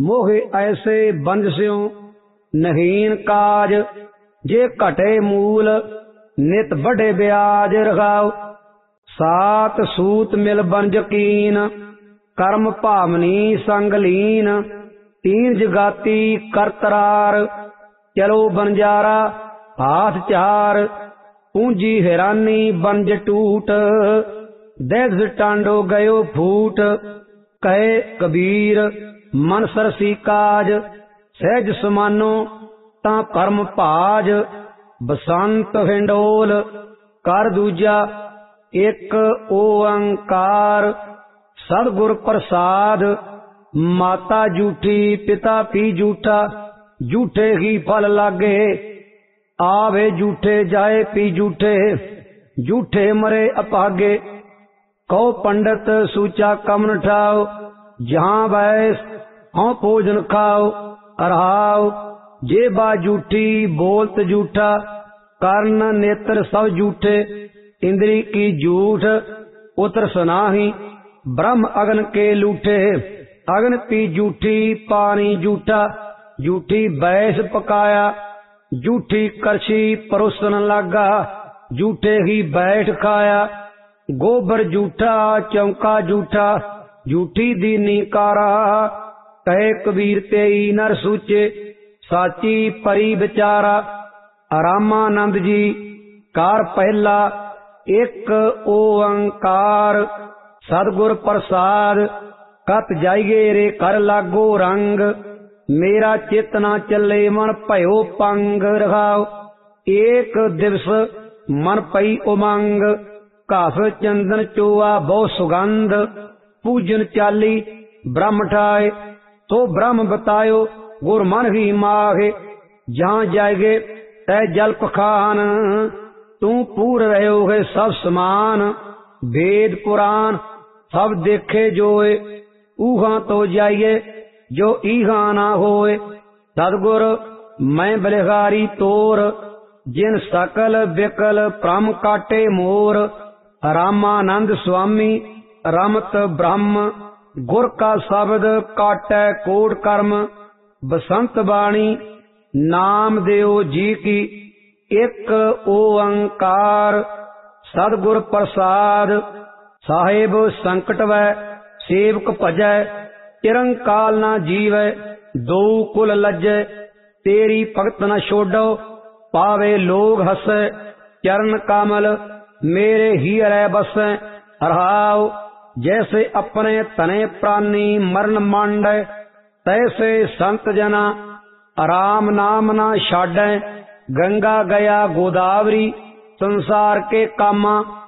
मोहे ऐसे बंजस्यों नहीन काज। जे घटे मूल नित बढ़े ब्याज रखाओ। सात सूत मिल बंज कीन कर्म भावनी संग लीन। तीन जगाती करतरार चलो बंजारा हाथ चार। पूंजी हैरानी बंज टूट दैस टांडो गयो फूट। कहे कबीर मन सरसी काज सहज समानो ता कर्म भाज। बसंत हिंडोल कर दूजा एक ओंकार। सतगुर प्रसाद माता जूठी पिता पी जूठा। जूठे ही फल लागे आवे जूठे जाए पी जूठे। जूठे मरे अपागे कहो पंडित सूचा कमन ठाओ। जहाँ बैस हाँ भोजन खाओ अरहाओ। जे बा जूठी बोलत जूठा कर्ण नेत्र सब जूठे। इंद्री की जूठ उतर सनाही ब्रह्म अग्न के लूठे। अग्न पी जूठी पानी जूठा। जूठी बैस पकाया जूठी करछी परोसन लागा। जूठे ही बैठ खाया गोबर जूठा चौका जूठा। जूठी दीनी कारा कहे कबीर तेई नर सूचे। साची परी विचारा रामानंद जी कार पहला एक ओंकार। सतगुर प्रसाद कत जाइए रे कर लागो रंग। मेरा चित ना चले मन भयो पंग रखाओ। एक दिवस मन पई उमंग घास चंदन चोआ बहु सुगंध। पूजन चाली ब्रह्म ठाए तो ब्रह्म बतायो गुर मन ही माहे। जहाँ जाएगे तय जल पखान तू पूर रहो है सब समान। वेद पुराण सब देखे जोए ऊहा तो जाइए जो ईहा ना होए। सतगुर मैं बलिहारी तोर जिन सकल विकल प्रम काटे मोर। रामानंद स्वामी रमत ब्रह्म गुर का शब्द काटै कोट कर्म। बसंत बाणी नाम देव जी की एक ओंकार। सतगुर प्रसाद साहेब संकट वै सेवक भजै। चिरंकाल ना जीवै दो कुल लज्जै। तेरी भगत न छोड़ो पावे लोग हसै। चरण कमल मेरे ही रह बसै रहाओ। जैसे अपने तने प्राणी मरण मांडै तैसे संत जना राम नाम ना छाडै। गंगा गया गोदावरी संसार के कामा